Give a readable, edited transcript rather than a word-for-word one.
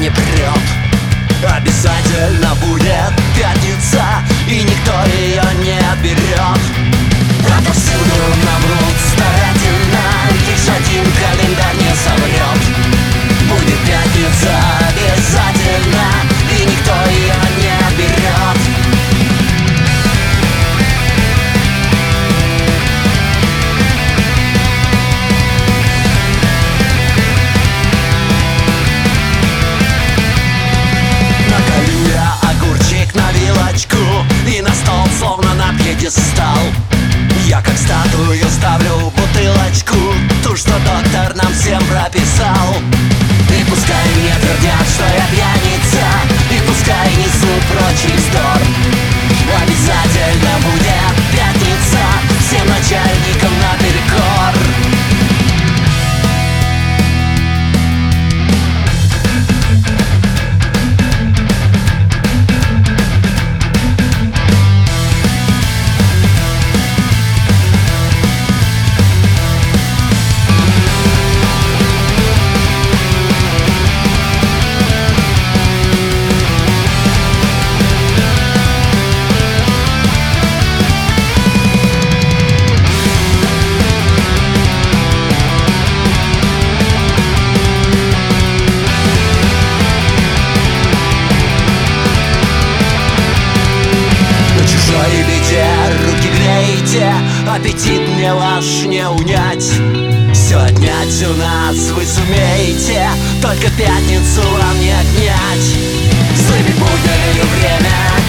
не прет. Обязательно будет пятница, и никто ее не отберет. Отовсюду нам врут старательно, лишь один календарь не соврет. Будет пятница обязательно, и никто ее не отберет. Наколю я огурчик на вилочку, и на стол словно на пьедестал я как статую ставлю бутылочку, ту, что доктор нам всем прописал. И пускай мне твердят, что я пьяница, и пускай несут прочий вздор, обязательно будет пятница, всем начальникам наперекор. Руки греете, аппетит мне ваш не унять. Все отнять у нас вы сумеете, только пятницу вам не отнять. Злыми буднями время